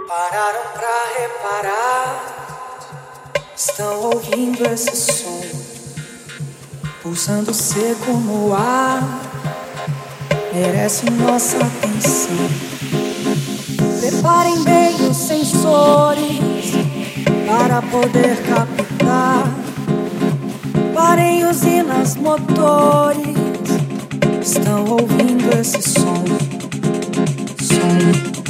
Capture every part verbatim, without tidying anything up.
Pararam pra reparar, estão ouvindo esse som, pulsando seco no ar, merece nossa atenção. Preparem bem os sensores para poder captar. Parem usinas, motores, estão ouvindo esse som, som.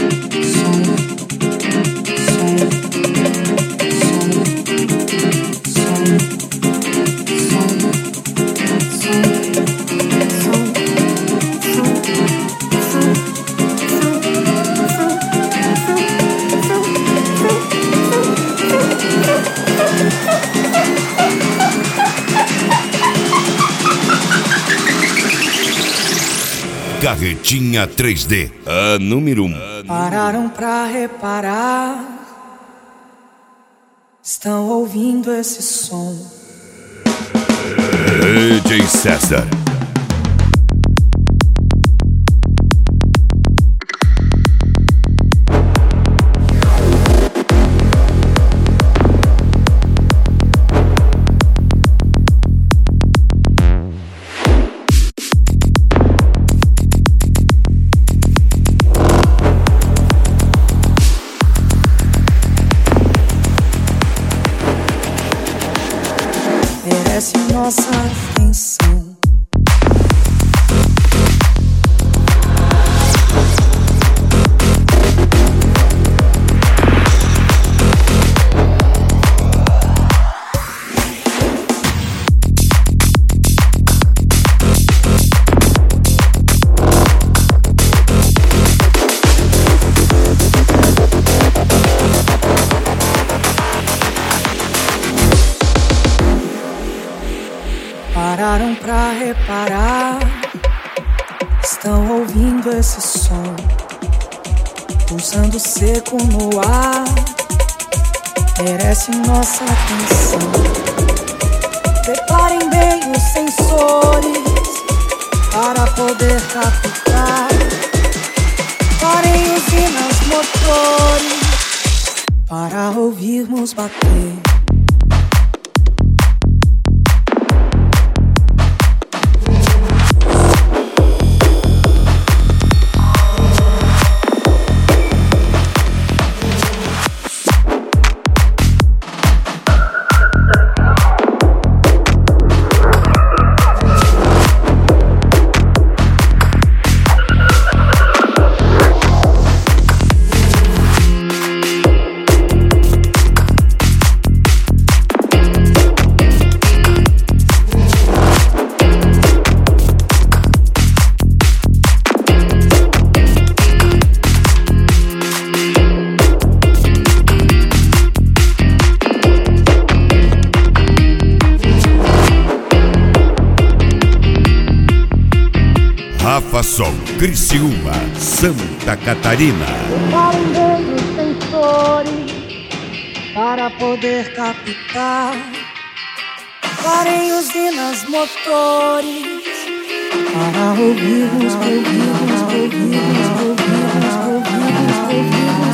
Carretinha três D, a número um. Pararam pra reparar, estão ouvindo esse som. D J César. Merece nossa atenção. Pararam pra reparar, estão ouvindo esse som, pulsando seco no ar, merece nossa atenção. Preparem bem os sensores para poder captar. Parem usinas, motores para ouvirmos bater. Rafa Sol, Criciúma, Santa Catarina. Preparem bem os sensores para poder captar. Parem usinas, motores para ouvirmos, ouvirmos, ouvirmos, ouvirmos, ouvirmos, ouvirmos,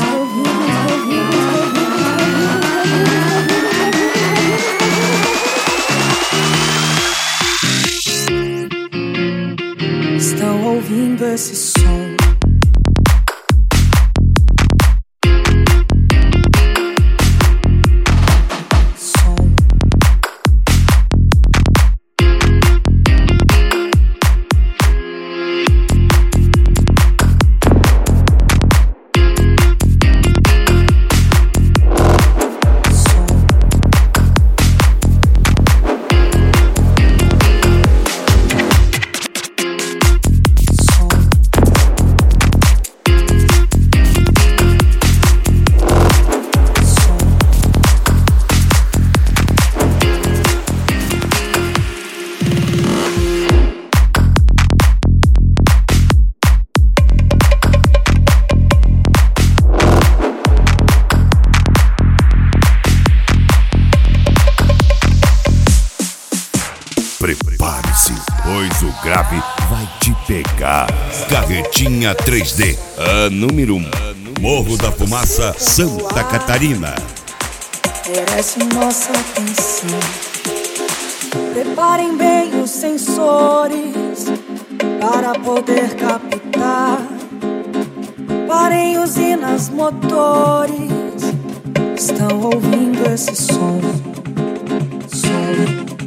ouvirmos. Estão ouvindo esse som. Prepare-se, pois o grave vai te pegar. Carretinha três D, a número um. Morro da Fumaça, Santa Catarina. Merece nossa atenção. Preparem bem os sensores para poder captar. Parem usinas, motores. Estão ouvindo esse som? Som.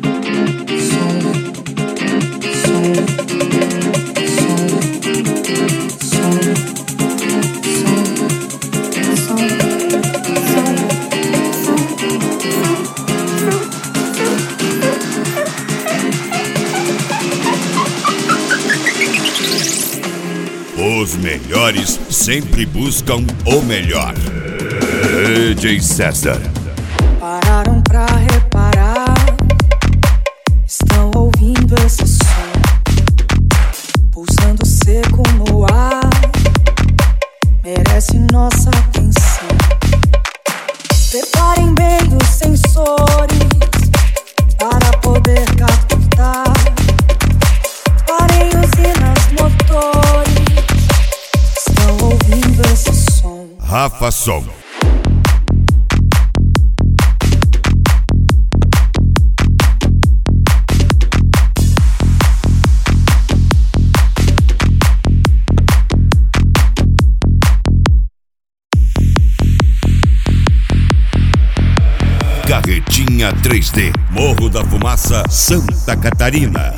Os melhores sempre buscam o melhor. D J César. Pararam pra reparar. Estão ouvindo esse som, pulsando seco no ar. Merece nossa atenção. Preparem bem os sensores para poder captar. Parem usinas, motores. Estão ouvindo esse som? Rafa Som. Carretinha três D, Morro da Fumaça, Santa Catarina.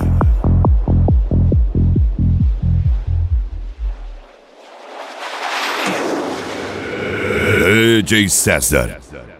D J César.